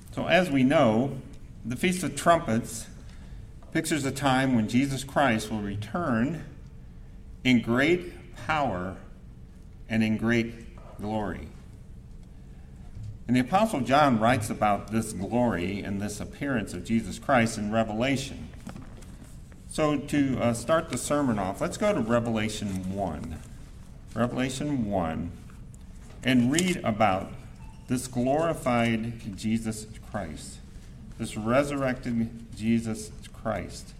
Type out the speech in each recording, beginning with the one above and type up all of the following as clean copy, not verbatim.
So as we know, the Feast of Trumpets pictures a time when Jesus Christ will return in great power and in great glory. And the Apostle John writes about this glory and this appearance of Jesus Christ in Revelation. So to start the sermon off, let's go to Revelation 1. Revelation 1, and read about this glorified Jesus Christ, this resurrected Jesus Christ.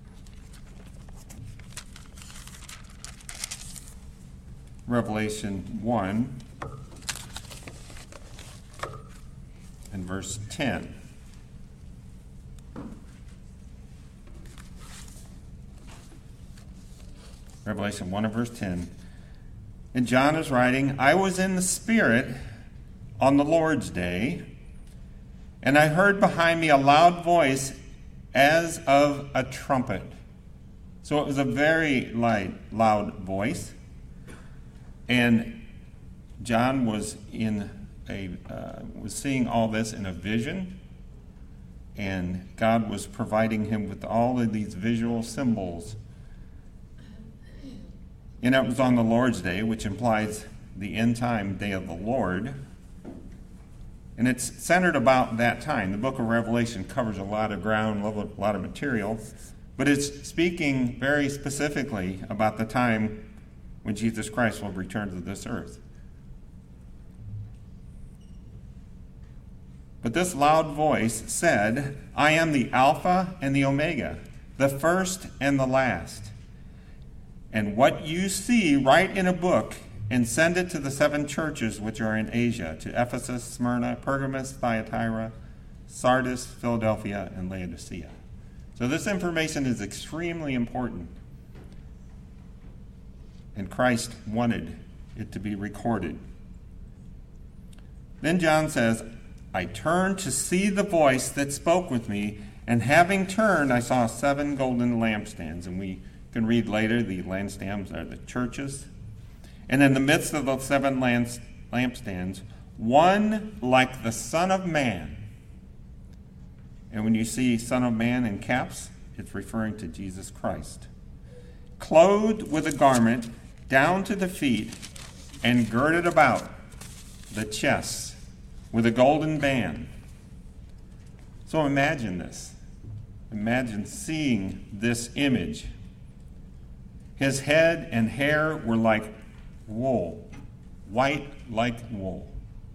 Revelation 1 and verse 10. Revelation 1 and verse 10. And John is writing, I was in the Spirit on the Lord's day, and I heard behind me a loud voice as of a trumpet. So it was a very loud voice. And John was was seeing all this in a vision, and God was providing him with all of these visual symbols. And it was on the Lord's day, which implies the end time day of the Lord. And it's centered about that time. The book of Revelation covers a lot of ground, a lot of material, but it's speaking very specifically about the time when Jesus Christ will return to this earth. But this loud voice said, I am the Alpha and the Omega, the first and the last. And what you see, write in a book and send it to the 7 churches which are in Asia, to Ephesus, Smyrna, Pergamos, Thyatira, Sardis, Philadelphia, and Laodicea. So this information is extremely important. And Christ wanted it to be recorded. Then John says, I turned to see the voice that spoke with me, and having turned, I saw 7 golden lampstands. And we can read later, the lampstands are the churches. And in the midst of the 7 lampstands, one like the Son of Man. And when you see Son of Man in caps, it's referring to Jesus Christ. Clothed with a garment down to the feet, and girded about the chest with a golden band. So imagine this. Imagine seeing this image. His head and hair were like wool, white like wool,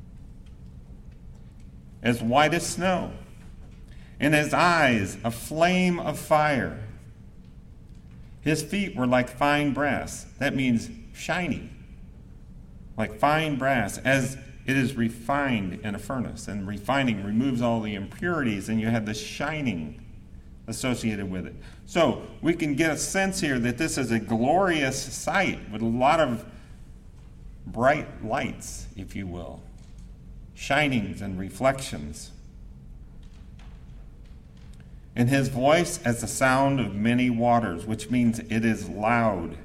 as white as snow, and his eyes a flame of fire. His feet were like fine brass. That means shiny, like fine brass, as it is refined in a furnace. And refining removes all the impurities, and you have the shining associated with it. So we can get a sense here that this is a glorious sight with a lot of bright lights, if you will, shinings and reflections. And his voice as the sound of many waters, which means it is loud.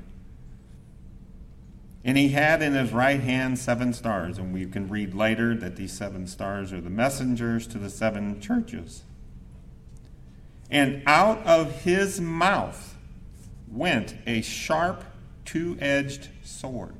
And he had in his right hand 7 stars, and we can read later that these 7 stars are the messengers to the 7 churches. And out of his mouth went a sharp, 2-edged sword.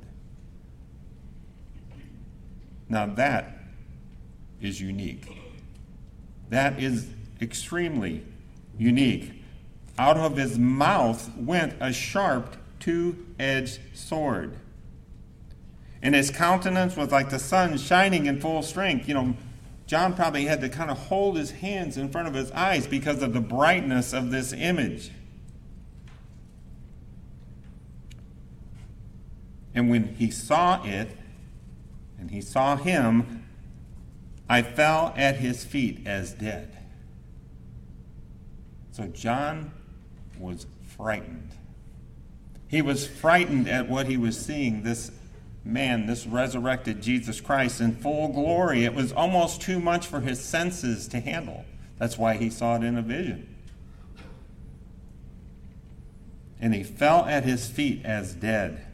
Now that is unique. That is extremely unique. Out of his mouth went a sharp, 2-edged sword. And his countenance was like the sun shining in full strength. You know, John probably had to kind of hold his hands in front of his eyes because of the brightness of this image. And when he saw it, and he saw him, I fell at his feet as dead. So John was frightened. He was frightened at what he was seeing, this man, this resurrected Jesus Christ in full glory. It was almost too much for his senses to handle. That's why he saw it in a vision. And he fell at his feet as dead.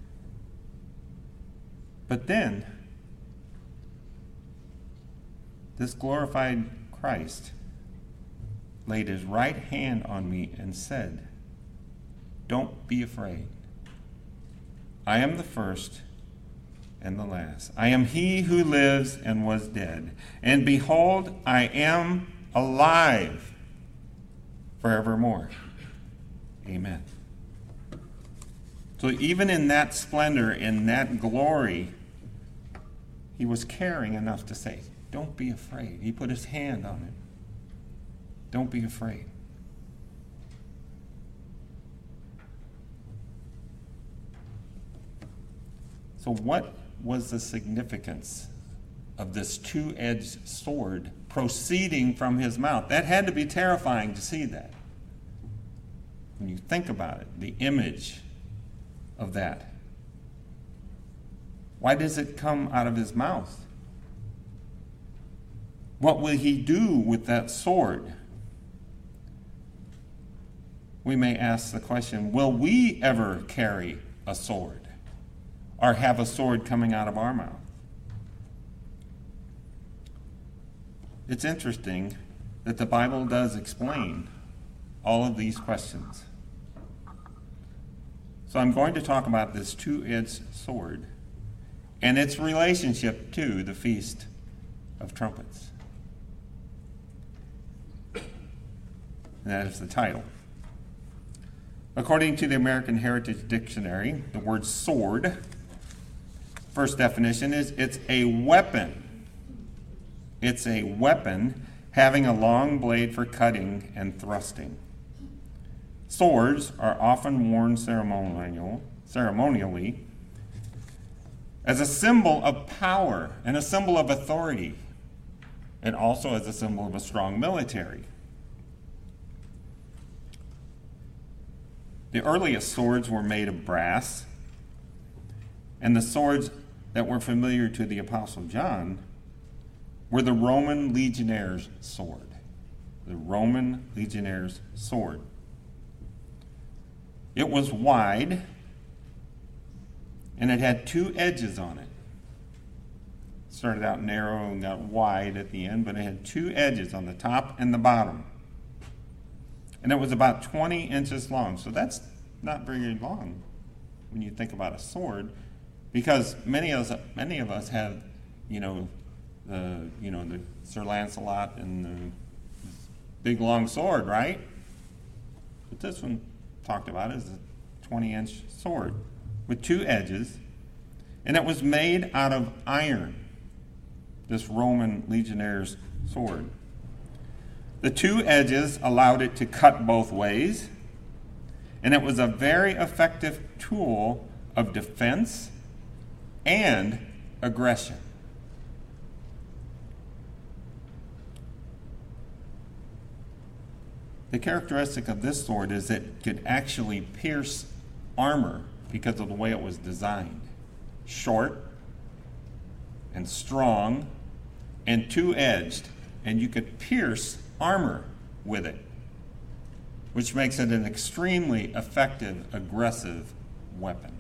But then this glorified Christ laid his right hand on me and said, "Don't be afraid. I am the first and the last. I am he who lives and was dead. And behold, I am alive forevermore." Amen. So even in that splendor, in that glory, he was caring enough to say, "Don't be afraid." He put his hand on it. Don't be afraid. So what was the significance of this two-edged sword proceeding from his mouth? That had to be terrifying to see that. When you think about it, the image of that. Why does it come out of his mouth? What will he do with that sword? We may ask the question, will we ever carry a sword or have a sword coming out of our mouth? It's interesting that the Bible does explain all of these questions. So I'm going to talk about this two-edged sword and its relationship to the Feast of Trumpets. And that is the title. According to the American Heritage Dictionary, the word sword, first definition is it's a weapon. It's a weapon having a long blade for cutting and thrusting. Swords are often worn ceremonially as a symbol of power and a symbol of authority, and also as a symbol of a strong military. The earliest swords were made of brass, and the swords that were familiar to the Apostle John were the Roman legionnaire's sword. The Roman legionnaire's sword. It was wide, and it had two edges on it. It started out narrow and got wide at the end, but it had two edges on the top and the bottom. And it was about 20 inches long. So that's not very long when you think about a sword, because many of us have, the Sir Lancelot and the big long sword, right? But this one talked about is a 20-inch sword with two edges, and it was made out of iron, this Roman legionnaire's sword. The two edges allowed it to cut both ways, and it was a very effective tool of defense and aggression. The characteristic of this sword is that it could actually pierce armor because of the way it was designed. Short and strong and two-edged, and you could pierce armor with it, which makes it an extremely effective, aggressive weapon.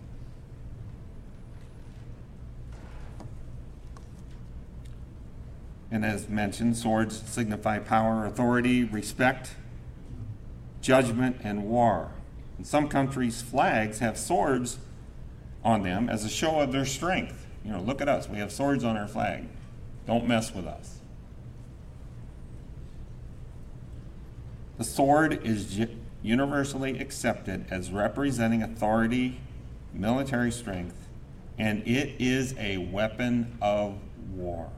And as mentioned, swords signify power, authority, respect, judgment, and war. In some countries, flags have swords on them as a show of their strength. Look at us. We have swords on our flag. Don't mess with us. The sword is universally accepted as representing authority, military strength, and it is a weapon of war.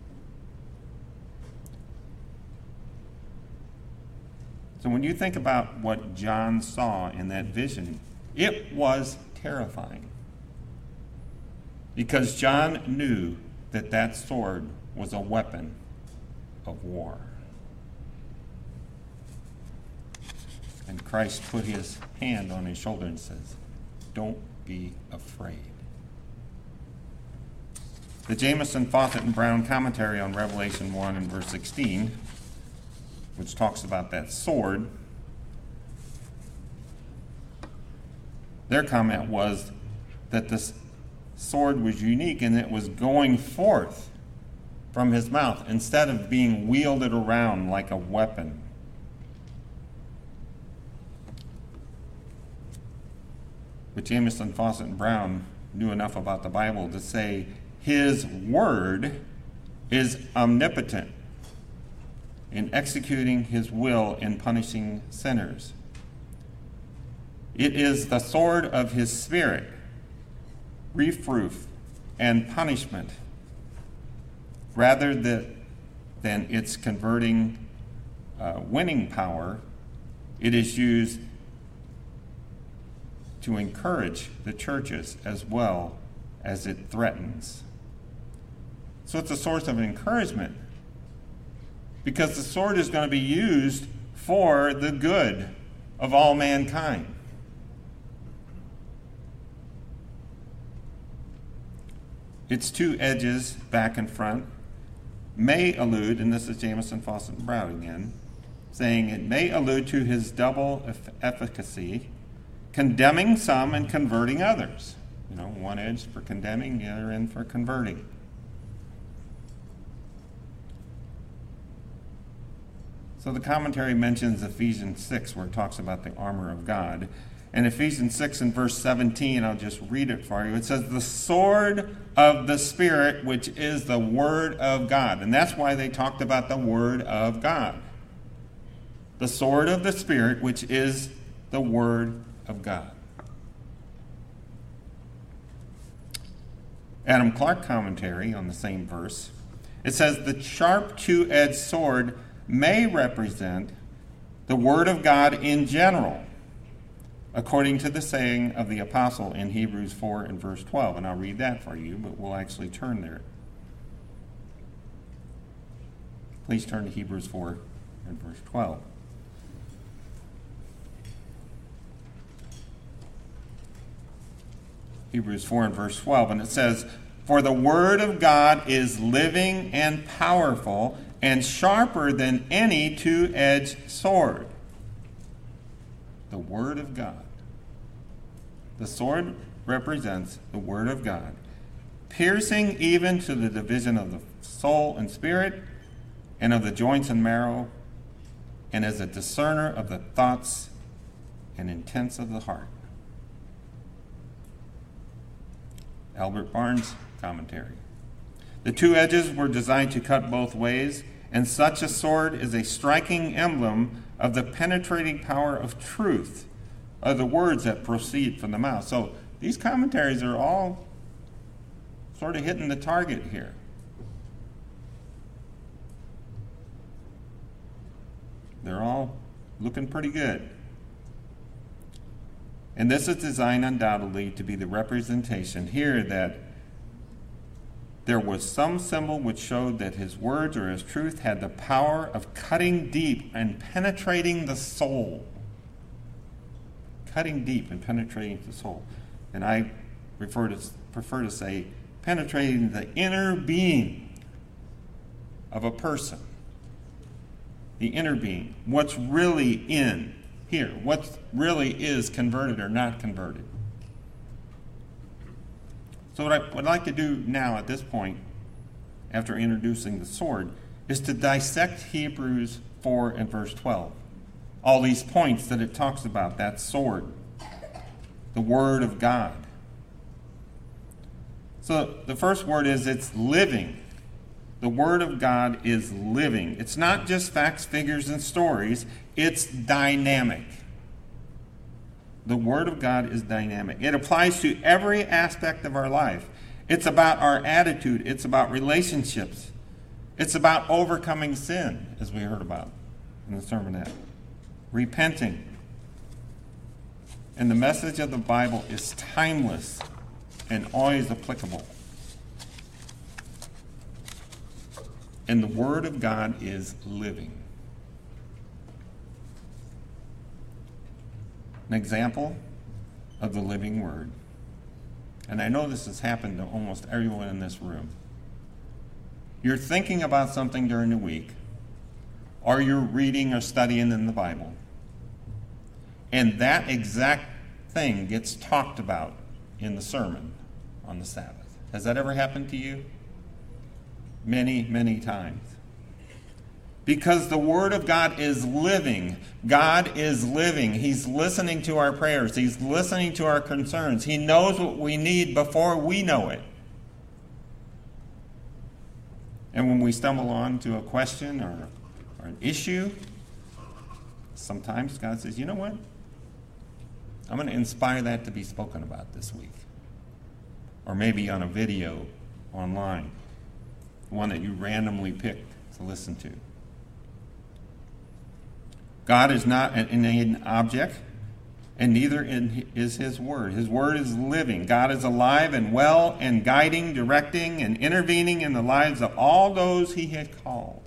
So when you think about what John saw in that vision, it was terrifying. Because John knew that that sword was a weapon of war. And Christ put his hand on his shoulder and says, "Don't be afraid." The Jamieson, Fawcett, and Brown commentary on Revelation 1 and verse 16, which talks about that sword, their comment was that this sword was unique and it was going forth from his mouth instead of being wielded around like a weapon. But Jamieson, Fausset, and Brown knew enough about the Bible to say his word is omnipotent in executing his will in punishing sinners. It is the sword of his spirit, reproof and punishment, rather than its converting winning power. It is used to encourage the churches as well as it threatens. So it's a source of encouragement, because the sword is going to be used for the good of all mankind. Its two edges, back and front, may allude, and this is Jamieson, Fausset, and Brown again, saying it may allude to his double efficacy, condemning some and converting others. One edge for condemning, the other end for converting. So the commentary mentions Ephesians 6, where it talks about the armor of God. And Ephesians 6 and verse 17, I'll just read it for you. It says, the sword of the Spirit, which is the Word of God. And that's why they talked about the Word of God. The sword of the Spirit, which is the Word of God. Adam Clark commentary on the same verse. It says, the sharp two-edged sword may represent the Word of God in general, according to the saying of the apostle in Hebrews 4 and verse 12. And I'll read that for you, but we'll actually turn there. Please turn to Hebrews 4 and verse 12. Hebrews 4 and verse 12, and it says, for the word of God is living and powerful and sharper than any two-edged sword. The word of God. The sword represents the word of God, piercing even to the division of the soul and spirit, and of the joints and marrow, and as a discerner of the thoughts and intents of the heart. Albert Barnes commentary. The two edges were designed to cut both ways, and such a sword is a striking emblem of the penetrating power of truth, of the words that proceed from the mouth. So these commentaries are all sort of hitting the target here. They're all looking pretty good. And this is designed undoubtedly to be the representation here that there was some symbol which showed that his words or his truth had the power of cutting deep and penetrating the soul. Cutting deep and penetrating the soul. And I prefer to say penetrating the inner being of a person. The inner being. What's really in here. What really is converted or not converted. So what I would like to do now at this point, after introducing the sword, is to dissect Hebrews 4 and verse 12. All these points that it talks about, that sword, the Word of God. So the first word is it's living. The Word of God is living. It's not just facts, figures, and stories. It's dynamic. The Word of God is dynamic. It applies to every aspect of our life. It's about our attitude. It's about relationships. It's about overcoming sin, as we heard about in the sermonette. Repenting. And the message of the Bible is timeless and always applicable. And the Word of God is living. An example of the living Word. And I know this has happened to almost everyone in this room. You're thinking about something during the week, or you're reading or studying in the Bible, and that exact thing gets talked about in the sermon on the Sabbath. Has that ever happened to you? many, many times. Because the Word of God is living. God is living. He's listening to our prayers. He's listening to our concerns. He knows what we need before we know it. And when we stumble onto a question or an issue, sometimes God says, you know what? I'm going to inspire that to be spoken about this week. Or maybe on a video online. One that you randomly picked to listen to. God is not an inanimate object, and neither is His Word. His Word is living. God is alive and well and guiding, directing, and intervening in the lives of all those He had called.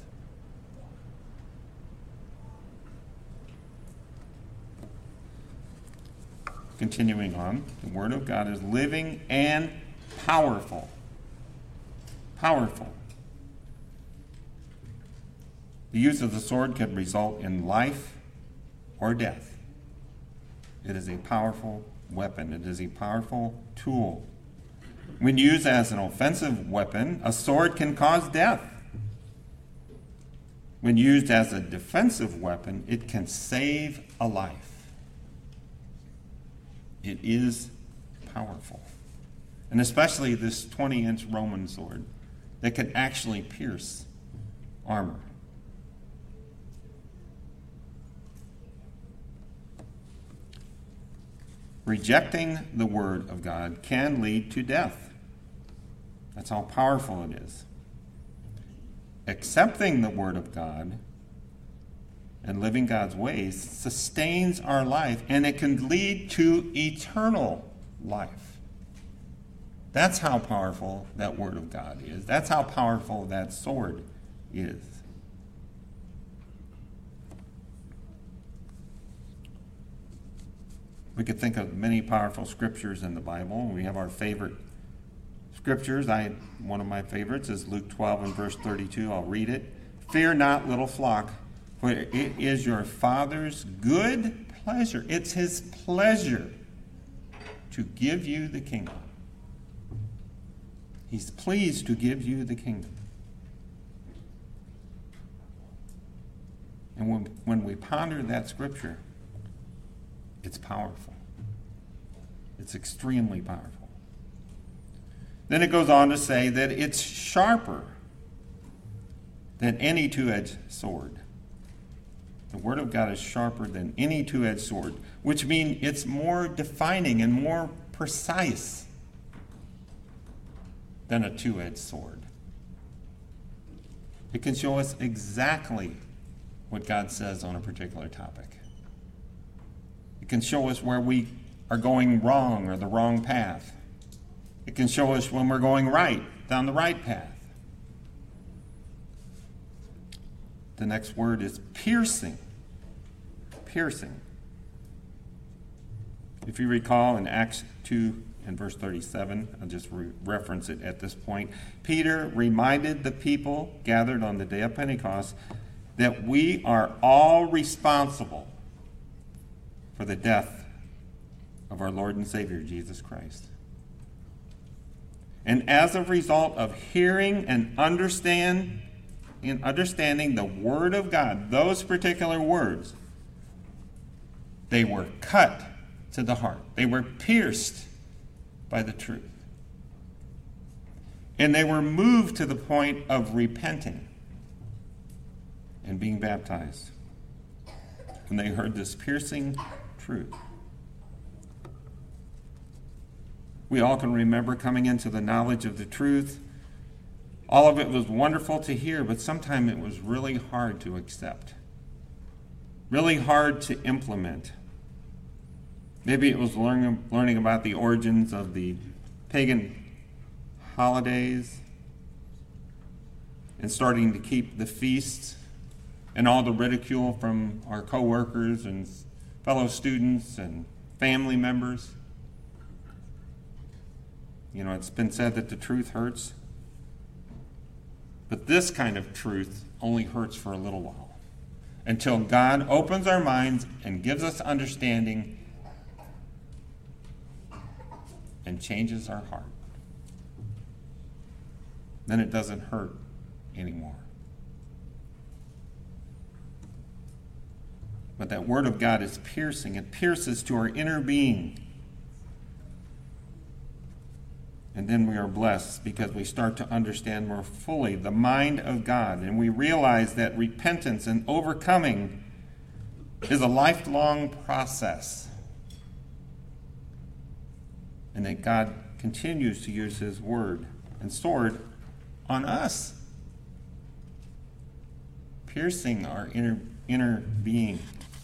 Continuing on, the Word of God is living and powerful. Powerful. The use of the sword can result in life or death. It is a powerful weapon. It is a powerful tool. When used as an offensive weapon, a sword can cause death. When used as a defensive weapon, it can save a life. It is powerful. And especially this 20-inch Roman sword that could actually pierce armor. Rejecting the Word of God can lead to death. That's how powerful it is. Accepting the Word of God and living God's ways sustains our life, and it can lead to eternal life. That's how powerful that Word of God is. That's how powerful that sword is. We could think of many powerful scriptures in the Bible. We have our favorite scriptures. One of my favorites is Luke 12 and verse 32. I'll read it. Fear not, little flock, for it is your Father's good pleasure. It's His pleasure to give you the kingdom. He's pleased to give you the kingdom. And when we ponder that scripture, it's powerful. It's extremely powerful. Then it goes on to say that it's sharper than any two-edged sword. The Word of God is sharper than any two-edged sword, which means it's more defining and more precise than a two-edged sword. It can show us exactly what God says on a particular topic. It can show us where we are going wrong or the wrong path. It can show us when we're going right, down the right path. The next word is piercing. Piercing. If you recall in Acts 2 and verse 37, I'll just reference it at this point. Peter reminded the people gathered on the day of Pentecost that we are all responsible for the death of our Lord and Savior, Jesus Christ. And as a result of hearing and understanding the Word of God, those particular words, they were cut to the heart. They were pierced by the truth. And they were moved to the point of repenting and being baptized when they heard this piercing truth. We all can remember coming into the knowledge of the truth. All of it was wonderful to hear, but sometimes it was really hard to accept, really hard to implement. Maybe it was learning about the origins of the pagan holidays and starting to keep the feasts and all the ridicule from our coworkers and fellow students and family members. You know, it's been said that the truth hurts. But this kind of truth only hurts for a little while, until God opens our minds and gives us understanding and changes our heart. Then it doesn't hurt anymore. But that Word of God is piercing. It pierces to our inner being. And then we are blessed because we start to understand more fully the mind of God. And we realize that repentance and overcoming is a lifelong process. And that God continues to use His Word and sword on us, piercing our inner being,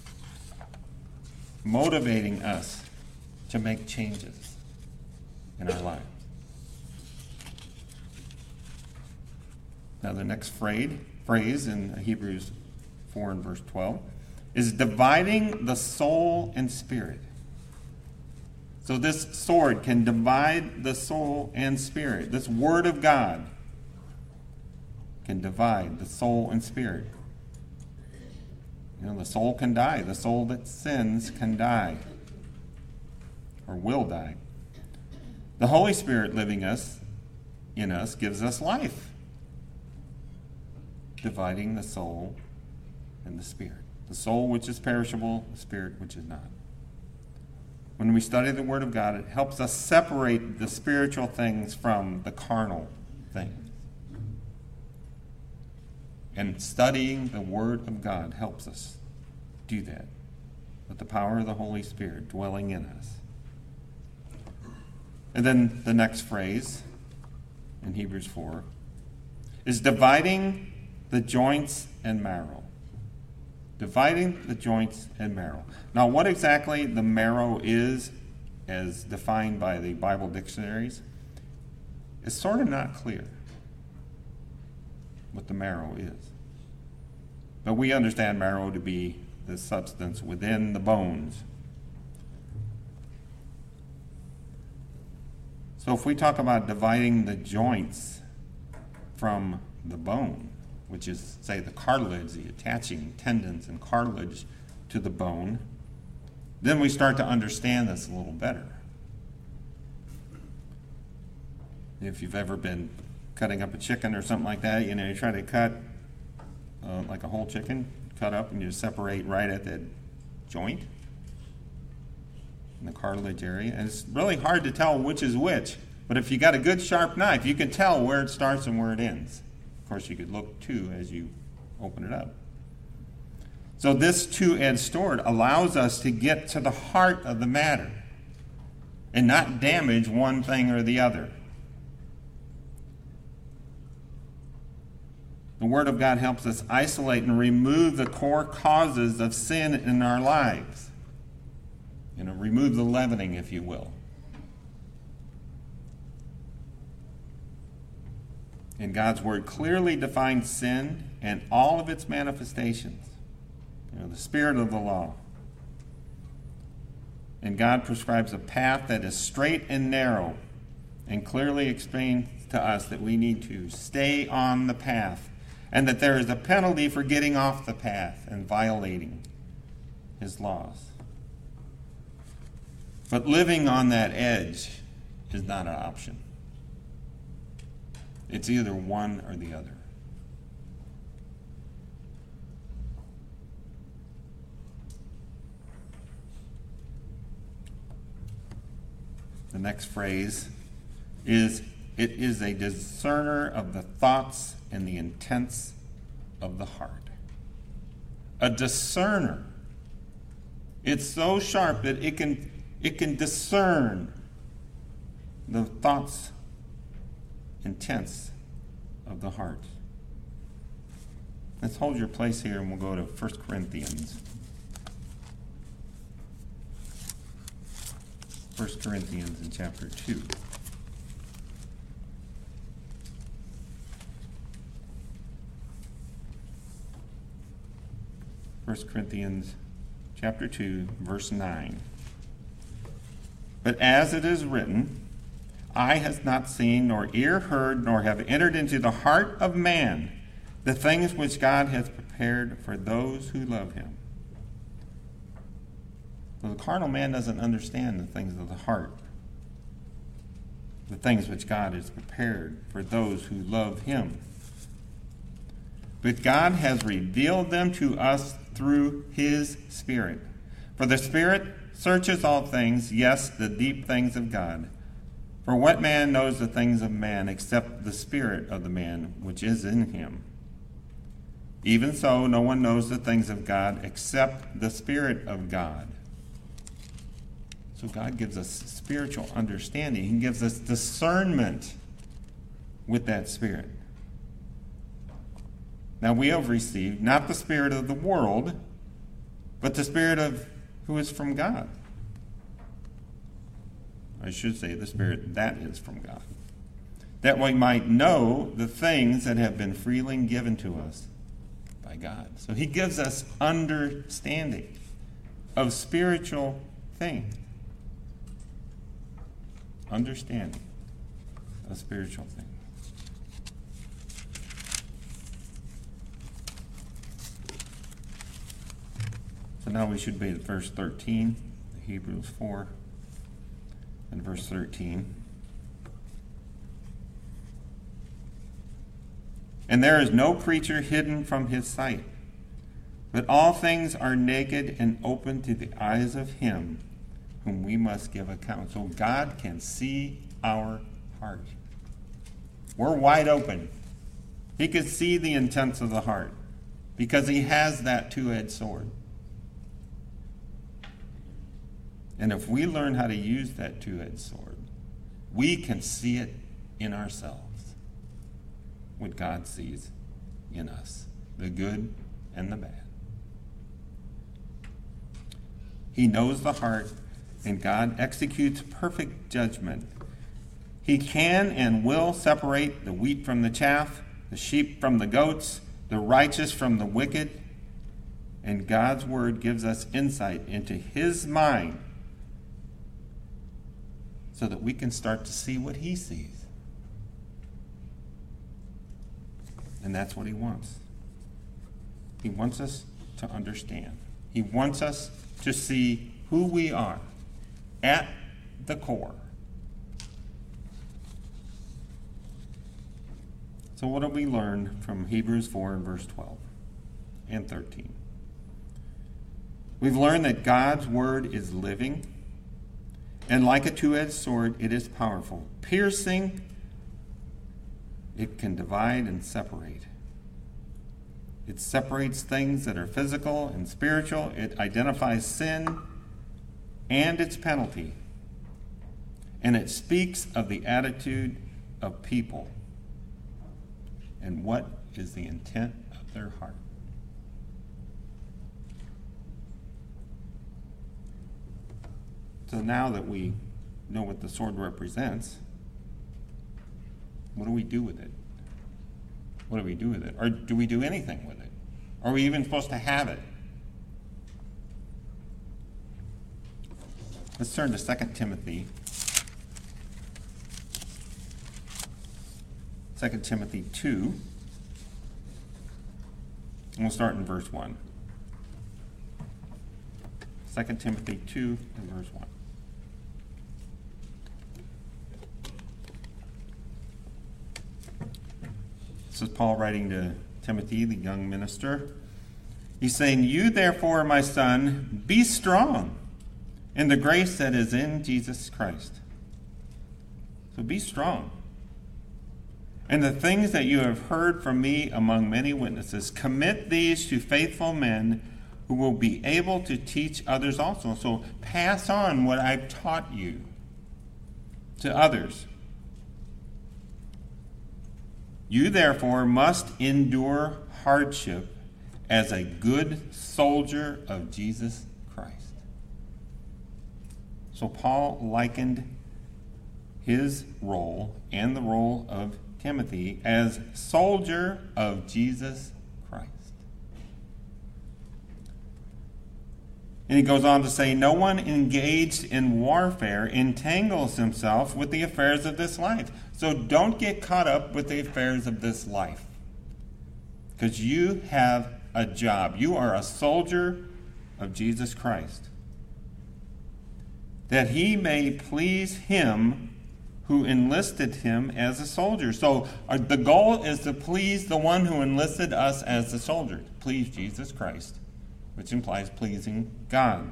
motivating us to make changes in our lives. Now the next phrase in Hebrews 4 and verse 12 is dividing the soul and spirit. So this sword can divide the soul and spirit. This Word of God can divide the soul and spirit. The soul can die. The soul that sins can die or will die. The Holy Spirit living in us gives us life, dividing the soul and the spirit. The soul which is perishable, the spirit which is not. When we study the Word of God, it helps us separate the spiritual things from the carnal things. And studying the Word of God helps us do that with the power of the Holy Spirit dwelling in us. And then the next phrase in Hebrews 4 is dividing the joints and marrow. Dividing the joints and marrow. Now, what exactly the marrow is, as defined by the Bible dictionaries, is sort of not clear what the marrow is. But we understand marrow to be the substance within the bones. So if we talk about dividing the joints from the bone, which is, say, the cartilage, the attaching tendons and cartilage to the bone, then we start to understand this a little better. If you've ever been cutting up a chicken or something like that, you try to cut like a whole chicken, cut up, and you separate right at that joint in the cartilage area. And it's really hard to tell which is which. But if you got a good sharp knife, you can tell where it starts and where it ends. Of course, you could look too as you open it up. So this two-edged sword allows us to get to the heart of the matter and not damage one thing or the other. The Word of God helps us isolate and remove the core causes of sin in our lives. Remove the leavening, if you will. And God's Word clearly defines sin and all of its manifestations. The spirit of the law. And God prescribes a path that is straight and narrow and clearly explains to us that we need to stay on the path and that there is a penalty for getting off the path and violating His laws. But living on that edge is not an option. It's either one or the other. The next phrase is, it is a discerner of the thoughts and the intents of the heart. A discerner. It's so sharp that it can discern the thoughts, intents of the heart. Let's hold your place here and we'll go to 1 Corinthians. 1 Corinthians in chapter 2. First Corinthians chapter 2, verse 9. But as it is written, eye has not seen, nor ear heard, nor have entered into the heart of man the things which God has prepared for those who love Him. So the carnal man doesn't understand the things of the heart, the things which God has prepared for those who love Him. but God has revealed them to us through his Spirit. For the Spirit searches all things, yes, the deep things of God. For what man knows the things of man except the spirit of the man which is in him? Even so, no one knows the things of God except the Spirit of God. So God gives us spiritual understanding. He gives us discernment with that Spirit. Now we have received not the spirit of the world, but the Spirit of who is from God. I should say the Spirit that is from God, that we might know the things that have been freely given to us by God. So he gives us understanding of spiritual things. Understanding of spiritual things. So now we should be at verse 13, Hebrews 4. And verse 13. And there is no creature hidden from his sight, but all things are naked and open to the eyes of him whom we must give account. So God can see our heart. We're wide open. He can see the intents of the heart because he has that two-edged sword. And if we learn how to use that two-edged sword, we can see it in ourselves, what God sees in us, the good and the bad. He knows the heart, and God executes perfect judgment. He can and will separate the wheat from the chaff, the sheep from the goats, the righteous from the wicked, and God's word gives us insight into his mind, so that we can start to see what he sees. And that's what he wants. He wants us to understand. He wants us to see who we are at the core. So what do we learn from Hebrews 4 and verse 12 and 13? We've learned that God's word is living, and like a two-edged sword, it is powerful. Piercing, it can divide and separate. It separates things that are physical and spiritual. It identifies sin and its penalty. And it speaks of the attitude of people and what is the intent of their heart. So now that we know what the sword represents, what do we do with it? What do we do with it? Or do we do anything with it? Are we even supposed to have it? Let's turn to 2 Timothy. 2 Timothy 2. And we'll start in verse 1. 2 Timothy 2 and verse 1. This is Paul writing to Timothy, the young minister. He's saying, "You therefore, my son, be strong in the grace that is in Jesus Christ." So be strong. "And the things that you have heard from me among many witnesses, commit these to faithful men who will be able to teach others also." So pass on what I've taught you to others. "You therefore must endure hardship as a good soldier of Jesus Christ." So Paul likened his role and the role of Timothy as soldier of Jesus Christ. And he goes on to say, "No one engaged in warfare entangles himself with the affairs of this life." So don't get caught up with the affairs of this life, because you have a job. You are a soldier of Jesus Christ, that he may please him who enlisted him as a soldier. So the goal is to please the one who enlisted us as a soldier, to please Jesus Christ, which implies pleasing God.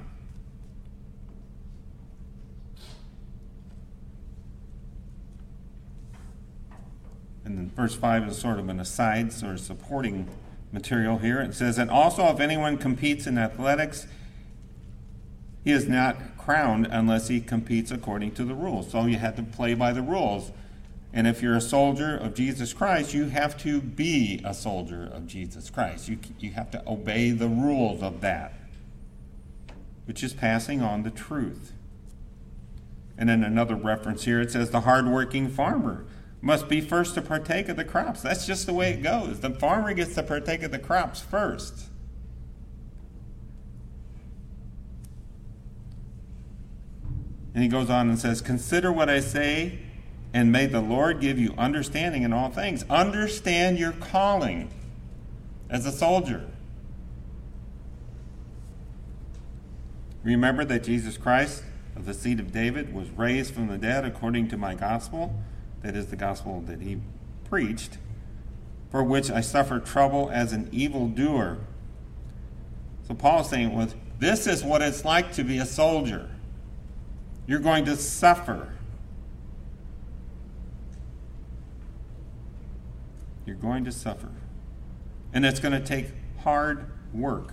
And then verse 5 is sort of an aside, sort of supporting material here. It says, and also if anyone competes in athletics, he is not crowned unless he competes according to the rules. So you have to play by the rules. And if you're a soldier of Jesus Christ, you have to be a soldier of Jesus Christ. You have to obey the rules of that, which is passing on the truth. And then another reference here, it says the hardworking farmer must be first to partake of the crops. That's just the way it goes. The farmer gets to partake of the crops first. And he goes on and says, consider what I say, and may the Lord give you understanding in all things. Understand your calling as a soldier. Remember that Jesus Christ, of the seed of David, was raised from the dead according to my gospel. That is the gospel that he preached, for which I suffered trouble as an evildoer. So Paul is saying, well, this is what it's like to be a soldier. You're going to suffer. You're going to suffer. And it's going to take hard work.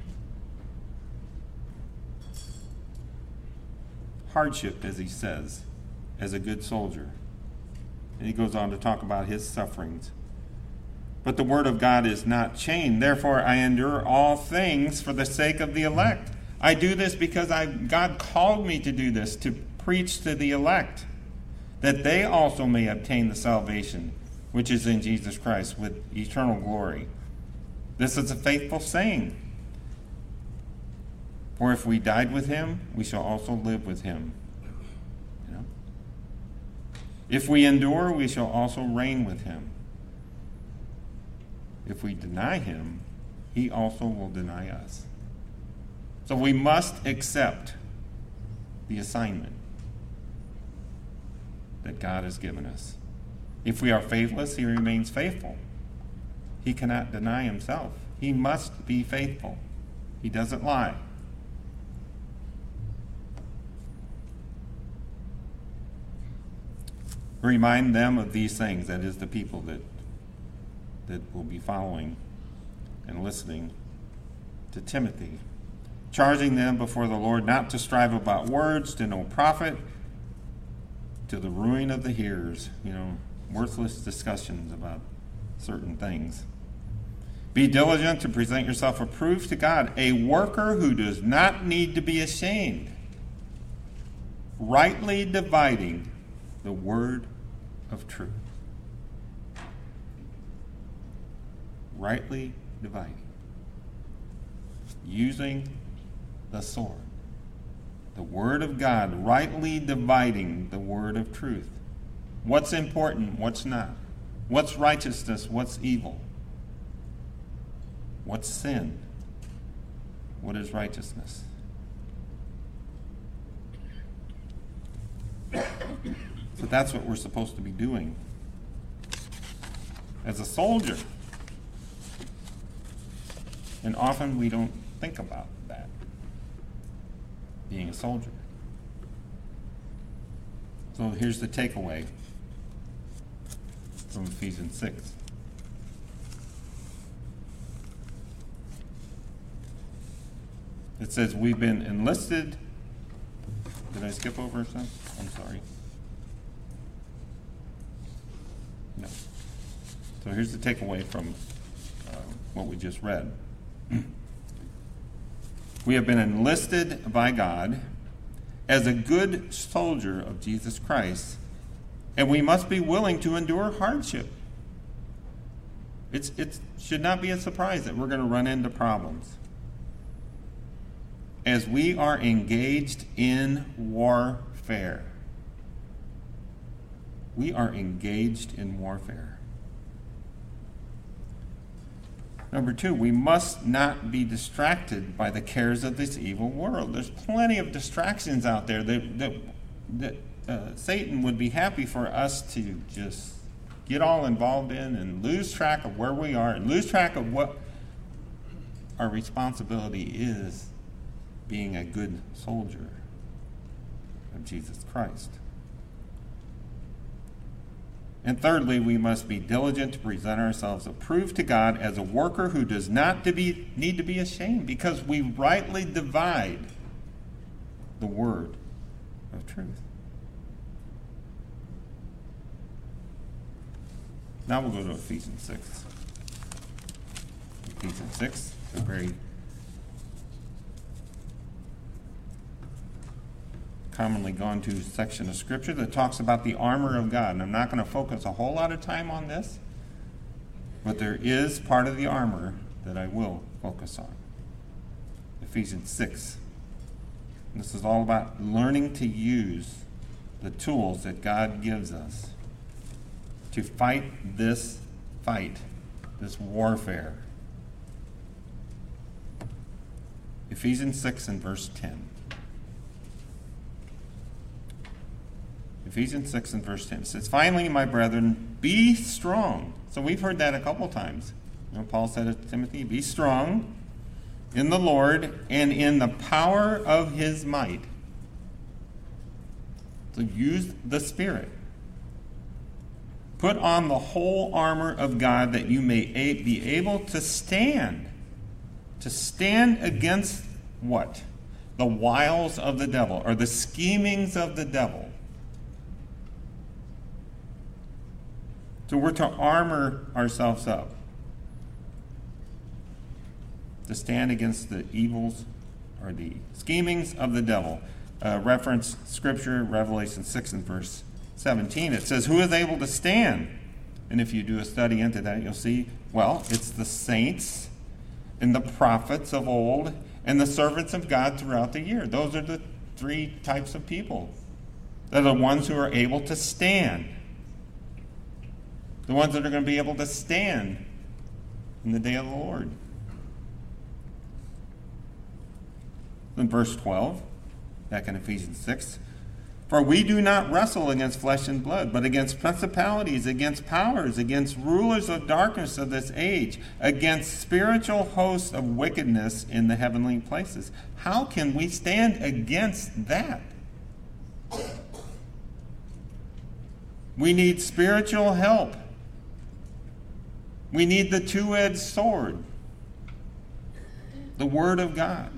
Hardship, as he says, as a good soldier. And he goes on to talk about his sufferings. But the word of God is not chained. Therefore, I endure all things for the sake of the elect. I do this because God called me to do this, to preach to the elect, that they also may obtain the salvation which is in Jesus Christ with eternal glory. This is a faithful saying. For if we died with him, we shall also live with him. If we endure, we shall also reign with him. If we deny him, he also will deny us. So we must accept the assignment that God has given us. If we are faithless, he remains faithful. He cannot deny himself. He must be faithful. He doesn't lie. Remind them of these things, that is the people that will be following and listening to Timothy, charging them before the Lord not to strive about words to no profit, to the ruin of the hearers, worthless discussions about certain things. Be diligent to present yourself approved to God, a worker who does not need to be ashamed, rightly dividing the word of truth. Rightly dividing. Using the sword. The word of God, rightly dividing the word of truth. What's important, what's not. What's righteousness, what's evil. What's sin? What is righteousness? So that's what we're supposed to be doing as a soldier. And often we don't think about that, being a soldier. So here's the takeaway from Ephesians 6. It says we've been enlisted. Did I skip over something? I'm sorry. No. So here's the takeaway from what we just read. We have been enlisted by God as a good soldier of Jesus Christ, and we must be willing to endure hardship. It should not be a surprise that we're going to run into problems. As we are engaged in warfare. We are engaged in warfare. Number 2, we must not be distracted by the cares of this evil world. There's plenty of distractions out there that Satan would be happy for us to just get all involved in and lose track of where we are and lose track of what our responsibility is being a good soldier of Jesus Christ. And thirdly, we must be diligent to present ourselves approved to God as a worker who does not need to be ashamed, because we rightly divide the word of truth. Now we'll go to Ephesians 6. Ephesians 6, a very commonly gone to section of Scripture that talks about the armor of God. And I'm not going to focus a whole lot of time on this, but there is part of the armor that I will focus on. Ephesians 6. This is all about learning to use the tools that God gives us to fight, this warfare. Ephesians 6 and verse 10. Ephesians 6 and verse 10 says, "Finally, my brethren, be strong." So we've heard that a couple times. Paul said to Timothy, "Be strong in the Lord and in the power of his might." So use the Spirit. Put on the whole armor of God that you may be able to stand. To stand against what? The wiles of the devil, or the schemings of the devil. So we're to armor ourselves up to stand against the evils or the schemings of the devil. Reference Scripture, Revelation 6 and verse 17. It says, "Who is able to stand?" And if you do a study into that, you'll see, well, it's the saints and the prophets of old and the servants of God throughout the year. Those are the three types of people. They're the ones who are able to stand. The ones that are going to be able to stand in the day of the Lord. In verse 12, back in Ephesians 6, "For we do not wrestle against flesh and blood, but against principalities, against powers, against rulers of darkness of this age, against spiritual hosts of wickedness in the heavenly places." How can we stand against that? We need spiritual help. We need the two-edged sword, the Word of God.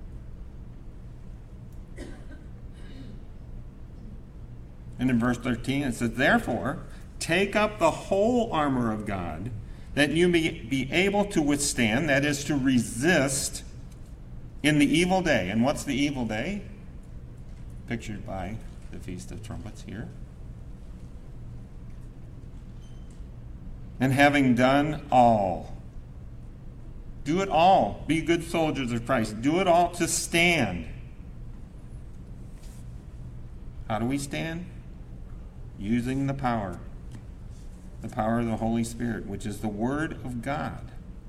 And in verse 13 it says, "Therefore, take up the whole armor of God, that you may be able to withstand," that is, to resist, "in the evil day." And what's the evil day? Pictured by the Feast of Trumpets here. "And having done all," do it all. Be good soldiers of Christ. Do it all to stand. How do we stand? Using the power of the Holy Spirit, which is the Word of God.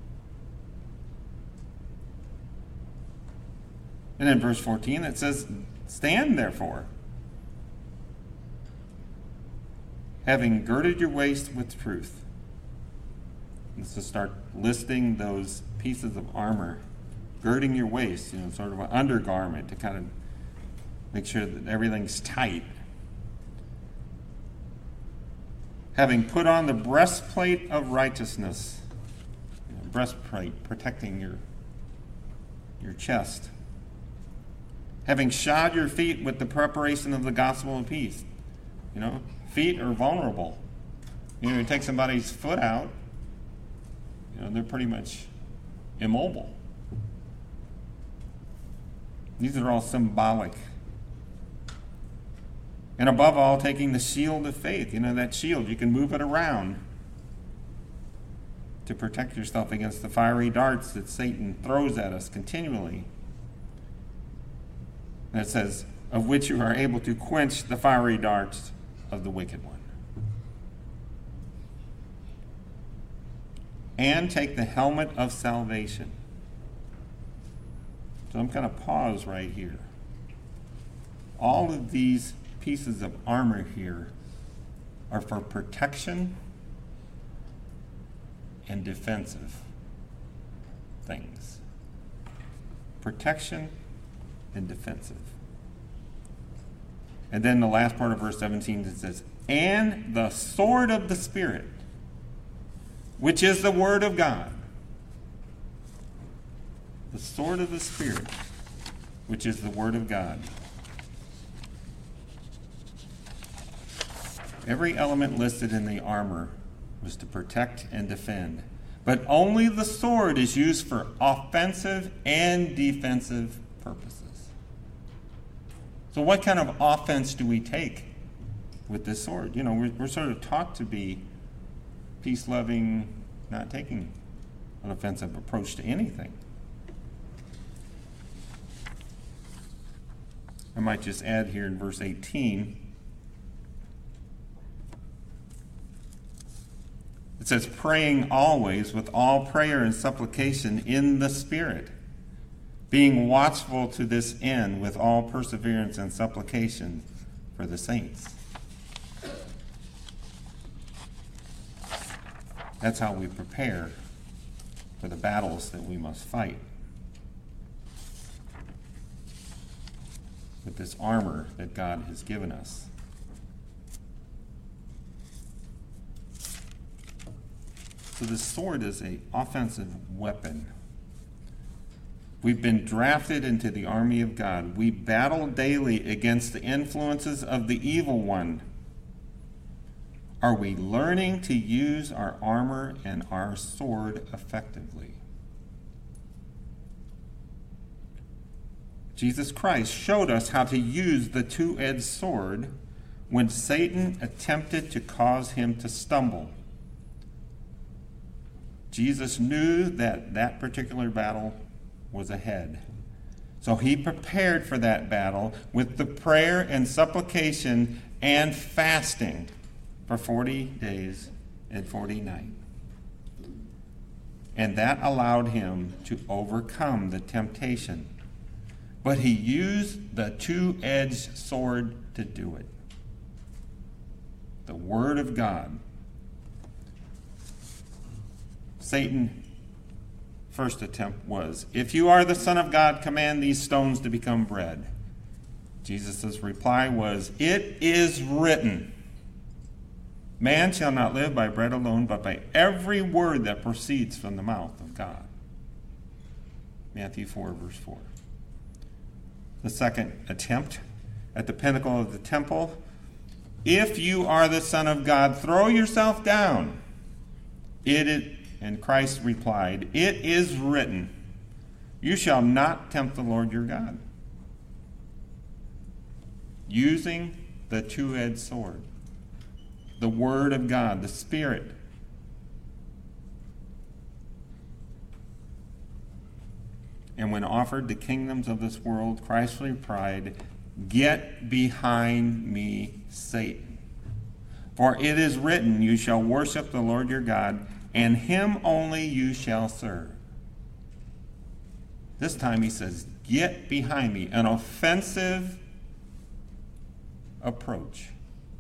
And in verse 14 it says, "Stand therefore, having girded your waist with truth." Let's just start listing those pieces of armor. Girding your waist, sort of an undergarment to kind of make sure that everything's tight. "Having put on the breastplate of righteousness," breastplate protecting your chest. "Having shod your feet with the preparation of the gospel of peace." Feet are vulnerable. You take somebody's foot out, they're pretty much immobile. These are all symbolic. "And above all, taking the shield of faith." That shield, you can move it around to protect yourself against the fiery darts that Satan throws at us continually. And it says, "Of which you are able to quench the fiery darts of the wicked one." "And take the helmet of salvation." So I'm going to pause right here. All of these pieces of armor here are for protection and defensive things. Protection and defensive. And then the last part of verse 17, it says, and the sword of the Spirit, which is the word of God. The sword of the Spirit, which is the word of God. Every element listed in the armor was to protect and defend. But only the sword is used for offensive and defensive purposes. So what kind of offense do we take with this sword? You know, we're sort of taught to be peace-loving, not taking an offensive approach to anything. I might just add here in verse 18, it says, praying always with all prayer and supplication in the Spirit, being watchful to this end with all perseverance and supplication for the saints. That's how we prepare for the battles that we must fight. With this armor that God has given us. So this sword is an offensive weapon. We've been drafted into the army of God. We battle daily against the influences of the evil one. Are we learning to use our armor and our sword effectively? Jesus Christ showed us how to use the two-edged sword when Satan attempted to cause him to stumble. Jesus knew that that particular battle was ahead. So he prepared for that battle with the prayer and supplication and fasting for 40 days and 40 nights. And that allowed him to overcome the temptation. But he used the two-edged sword to do it. The Word of God. Satan's first attempt was, if you are the Son of God, command these stones to become bread. Jesus' reply was, it is written, man shall not live by bread alone, but by every word that proceeds from the mouth of God. Matthew 4, verse 4. The second attempt at the pinnacle of the temple, if you are the Son of God, throw yourself down. And Christ replied, it is written, you shall not tempt the Lord your God. Using the two-edged sword, the Word of God, the Spirit. And when offered the kingdoms of this world, Christ replied, get behind me, Satan. For it is written, you shall worship the Lord your God, and him only you shall serve. This time he says, get behind me, an offensive approach.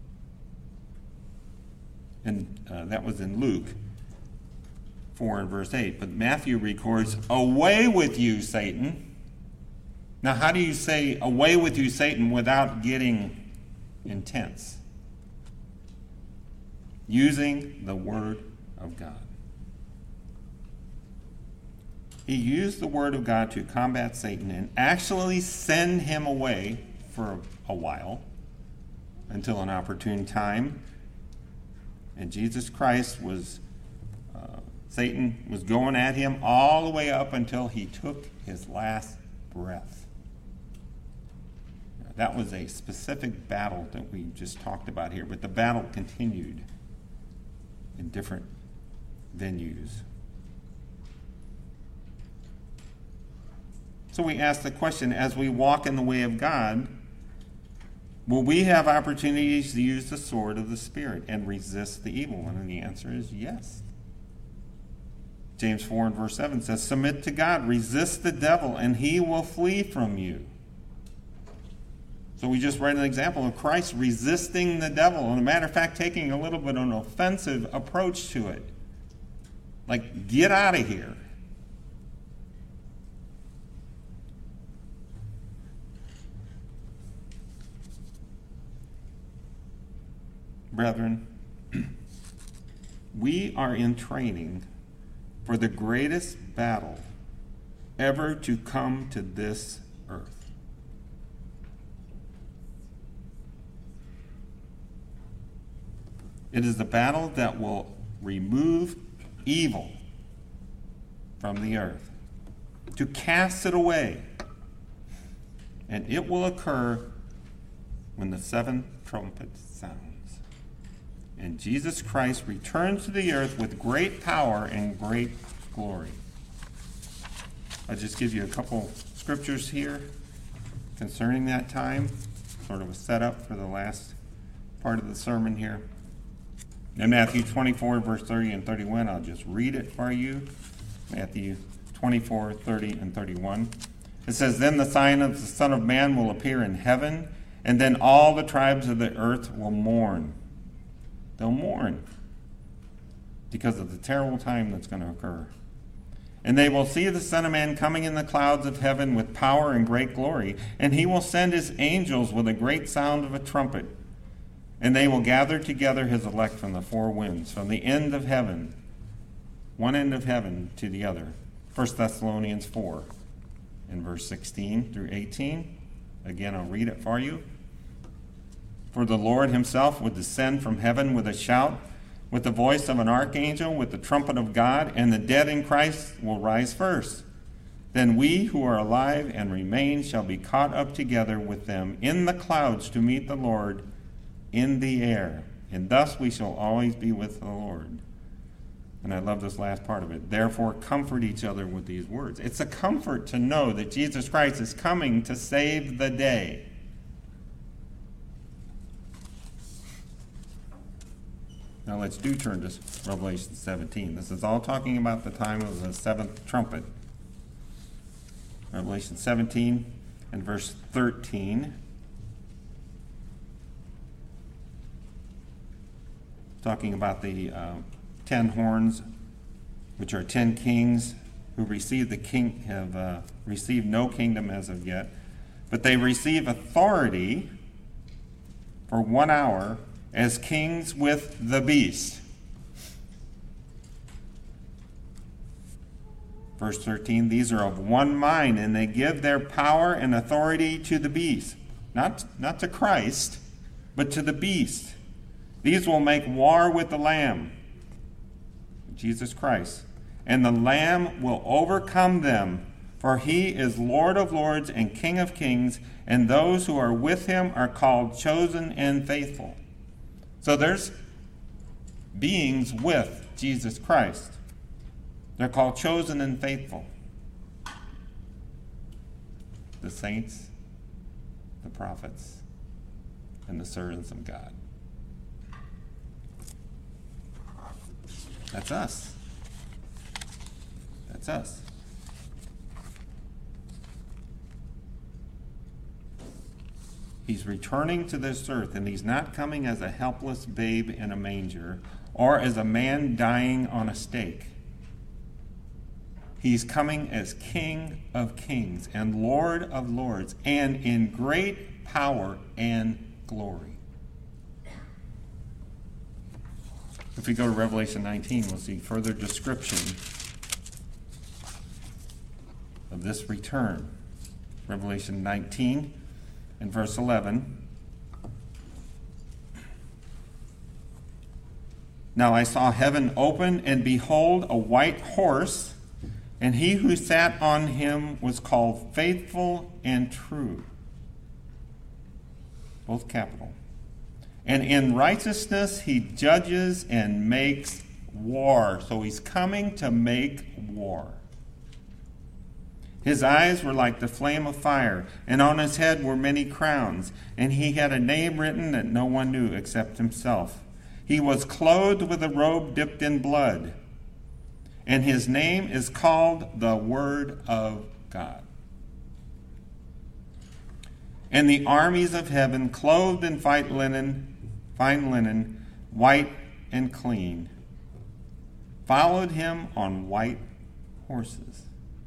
And that was in Luke 4 and verse 8. But Matthew records, away with you, Satan. Now, how do you say away with you, Satan, without getting intense? Using the Word of God. He used the Word of God to combat Satan and actually send him away for a while until an opportune time. And Jesus Christ was, Satan was going at him all the way up until he took his last breath. Now, that was a specific battle that we just talked about here, but the battle continued in different venues. So we ask the question, as we walk in the way of God, will we have opportunities to use the sword of the Spirit and resist the evil one? And the answer is yes. James 4 and verse 7 says, submit to God, resist the devil, and he will flee from you. So we just read an example of Christ resisting the devil. And as a matter of fact, taking a little bit of an offensive approach to it. Like, get out of here. Brethren, we are in training for the greatest battle ever to come to this earth. It is the battle that will remove evil from the earth, to cast it away. And it will occur when the seventh trumpet sounds. And Jesus Christ returns to the earth with great power and great glory. I'll just give you a couple scriptures here concerning that time, sort of a setup for the last part of the sermon here. In Matthew 24, verse 30 and 31, I'll just read it for you. Matthew 24, 30 and 31. It says, "Then the sign of the Son of Man will appear in heaven, and then all the tribes of the earth will mourn." They'll mourn because of the terrible time that's going to occur. "And they will see the Son of Man coming in the clouds of heaven with power and great glory, and he will send his angels with a great sound of a trumpet. And they will gather together his elect from the four winds, from the end of heaven, one end of heaven to the other." 1 Thessalonians 4, in verse 16 through 18. Again, I'll read it for you. "For the Lord himself will descend from heaven with a shout, with the voice of an archangel, with the trumpet of God, and the dead in Christ will rise first. Then we who are alive and remain shall be caught up together with them in the clouds to meet the Lord in the air, and thus we shall always be with the Lord." And I love this last part of it. "Therefore comfort each other with these words." It's a comfort to know that Jesus Christ is coming to save the day. Now let's turn to Revelation 17. This is all talking about the time of the seventh trumpet. Revelation 17 and verse 13. Talking about the 10 horns, which are 10 kings who received have received no kingdom as of yet, but they receive authority for 1 hour as kings with the beast. Verse 13, "These are of one mind, and they give their power and authority to the beast." Not to Christ, but to the beast. "These will make war with the Lamb," Jesus Christ, "and the Lamb will overcome them, for he is Lord of lords and King of kings, and those who are with him are called chosen and faithful." So there's beings with Jesus Christ. They're called chosen and faithful. The saints, the prophets, and the servants of God. That's us. That's us. He's returning to this earth, and he's not coming as a helpless babe in a manger or as a man dying on a stake. He's coming as King of kings and Lord of lords, and in great power and glory. If we go to Revelation 19, we'll see further description of this return. Revelation 19 and verse 11. "Now I saw heaven open, and behold, a white horse, and he who sat on him was called Faithful and True." Both capital. "And in righteousness he judges and makes war." So he's coming to make war. "His eyes were like the flame of fire, and on his head were many crowns, and he had a name written that no one knew except himself. He was clothed with a robe dipped in blood, and his name is called the Word of God. And the armies of heaven, clothed in fine linen, white and clean, followed him on white horses.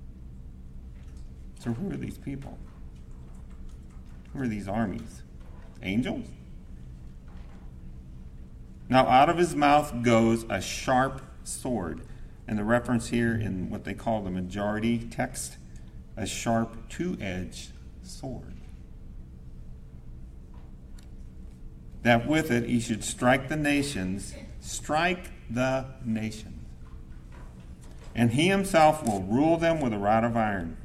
So who are these people? Who are these armies? Angels? Now out of his mouth goes a sharp sword. And the reference here in what they call the majority text, a sharp two-edged sword. That with it he should strike the nations, and he himself will rule them with a rod of iron.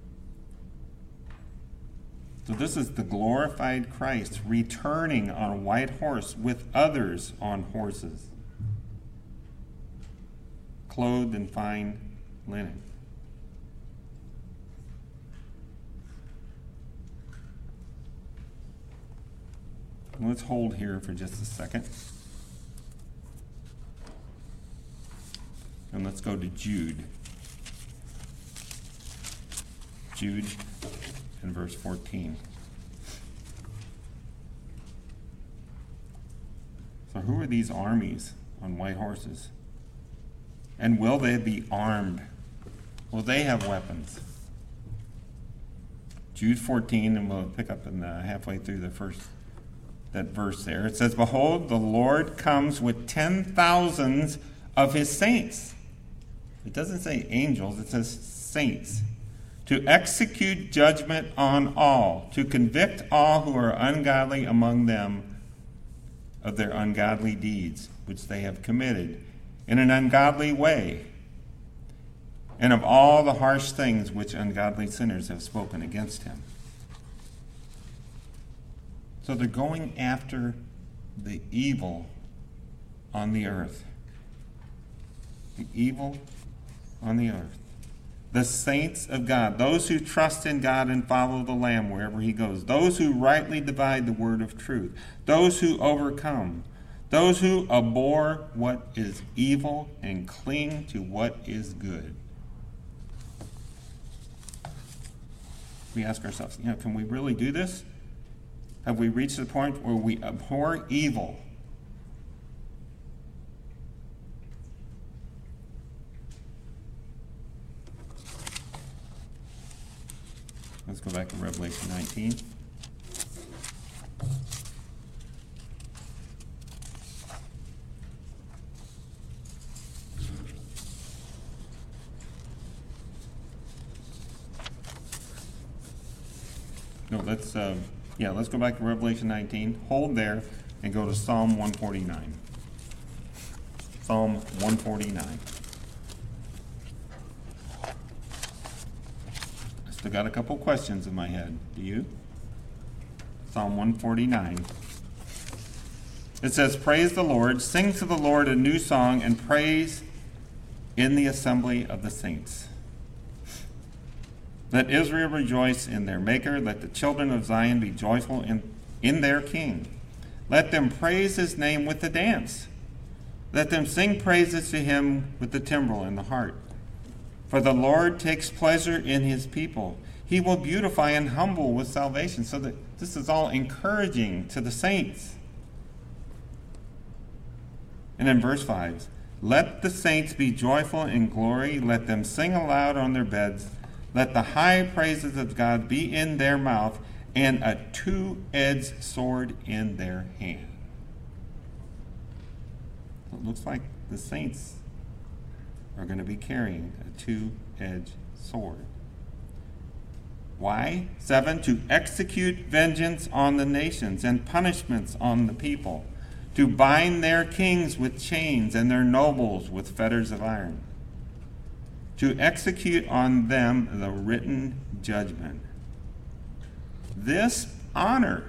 So this is the glorified Christ returning on a white horse with others on horses, clothed in fine linen. Let's hold here for just a second. And let's go to Jude. Jude in verse 14. So who are these armies on white horses? And will they be armed? Will they have weapons? Jude 14, and we'll pick up in halfway through that verse there. It says, "Behold, the Lord comes with 10,000s of his saints." It doesn't say angels, it says saints. "To execute judgment on all, to convict all who are ungodly among them of their ungodly deeds, which they have committed in an ungodly way, and of all the harsh things which ungodly sinners have spoken against him." So they're going after the evil on the earth. The evil on the earth. The saints of God, those who trust in God and follow the Lamb wherever he goes, those who rightly divide the word of truth, those who overcome, those who abhor what is evil and cling to what is good. We ask ourselves, can we really do this? Have we reached the point where we abhor evil? Let's go back to Revelation 19. No, let's go back to Revelation 19. Hold there and go to Psalm 149. Psalm 149. I still got a couple questions in my head. Do you? Psalm 149. It says, "Praise the Lord, sing to the Lord a new song, and praise in the assembly of the saints. Let Israel rejoice in their Maker. Let the children of Zion be joyful in their King. Let them praise his name with the dance. Let them sing praises to him with the timbrel and the harp. For the Lord takes pleasure in his people. He will beautify and humble with salvation." So that this is all encouraging to the saints. And in verse 5, "Let the saints be joyful in glory. Let them sing aloud on their beds. Let the high praises of God be in their mouth, and a two-edged sword in their hand." So it looks like the saints are going to be carrying a two-edged sword. Why? 7, "To execute vengeance on the nations and punishments on the people, to bind their kings with chains and their nobles with fetters of iron, to execute on them the written judgment." This honor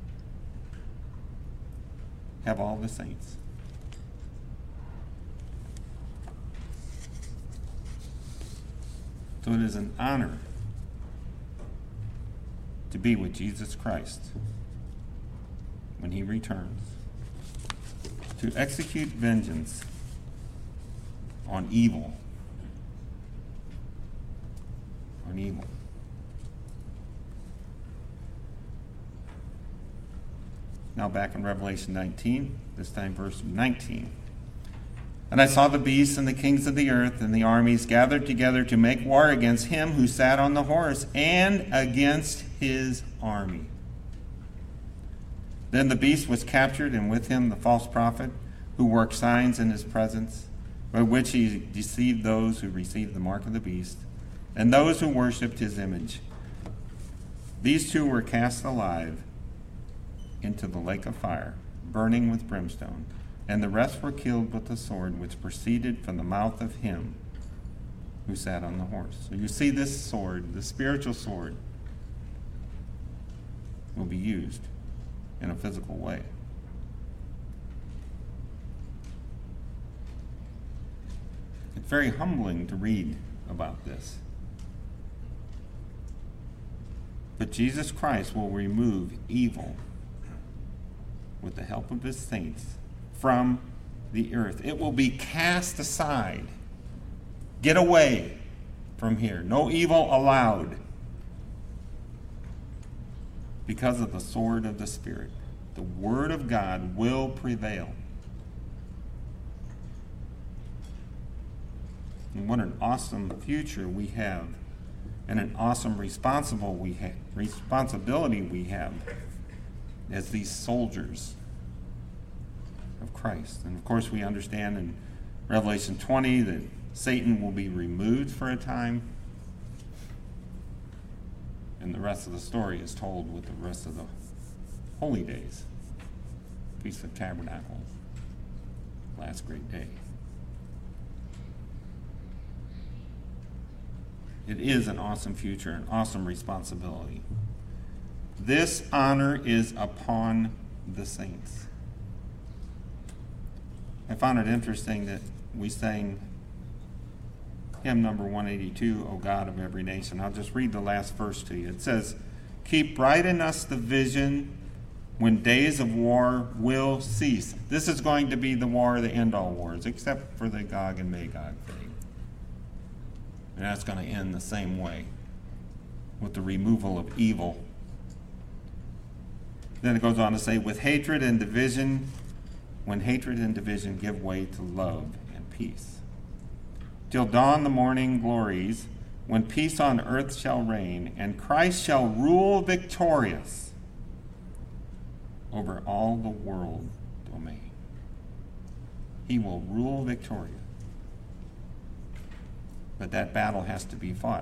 have all the saints. So it is an honor to be with Jesus Christ when he returns, to execute vengeance on evil. On evil. Now back in Revelation 19, this time verse 19. And I saw the beasts and the kings of the earth and the armies gathered together to make war against him who sat on the horse and against his army. Then the beast was captured, and with him the false prophet, who worked signs in his presence, by which he deceived those who received the mark of the beast, and those who worshipped his image. These two were cast alive into the lake of fire, burning with brimstone, and the rest were killed with the sword which proceeded from the mouth of him who sat on the horse. So you see, this sword, the spiritual sword, will be used in a physical way. It's very humbling to read about this. But Jesus Christ will remove evil with the help of his saints from the earth. It will be cast aside. Get away from here. No evil allowed. Because of the sword of the Spirit. The Word of God will prevail. And what an awesome future we have, and an awesome responsibility we have as these soldiers of Christ. And of course we understand in Revelation 20 that Satan will be removed for a time, and the rest of the story is told with the rest of the holy days. Feast of Tabernacles, last great day. It is an awesome future, an awesome responsibility. This honor is upon the saints. I found it interesting that we sang hymn number 182, O God of every nation. I'll just read the last verse to you. It says, keep bright in us the vision when days of war will cease. This is going to be the war, the end all wars, except for the Gog and Magog thing. And that's going to end the same way, with the removal of evil. Then it goes on to say, with hatred and division, when hatred and division give way to love and peace. Till dawn the morning glories, when peace on earth shall reign, and Christ shall rule victorious over all the world domain. He will rule victorious. But that battle has to be fought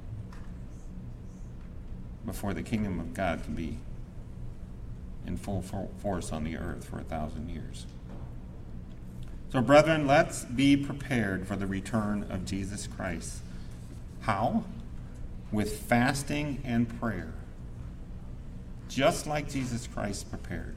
before the kingdom of God can be in full force on the earth for 1,000 years. So, brethren, let's be prepared for the return of Jesus Christ. How? With fasting and prayer. Just like Jesus Christ prepared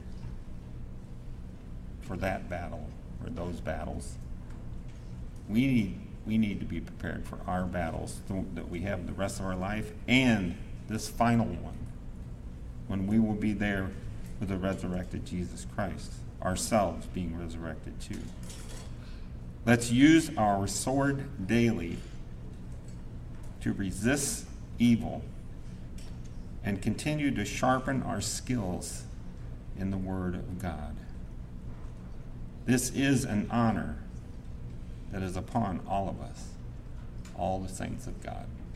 for that battle, or those battles. We need to be prepared for our battles that we have the rest of our life, and this final one, when we will be there with the resurrected Jesus Christ, ourselves being resurrected too. Let's use our sword daily to resist evil and continue to sharpen our skills in the Word of God. This is an honor that is upon all of us, all the saints of God.